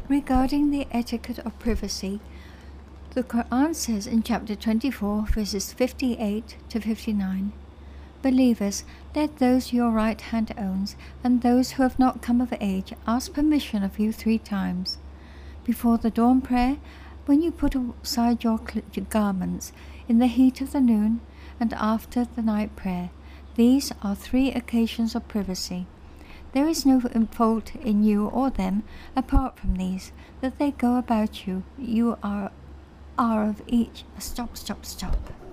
Regarding the etiquette of privacy, the Quran says in chapter 24, verses 58 to 59, "Believers, let those your right hand owns and those who have not come of age ask permission of you 3 times. Before the dawn prayer, when you put aside your garments, in the heat of the noon, and after the night prayer. These are 3 occasions of privacy. There is no fault in you or them apart from these, that they go about you. You are of each..." Stop.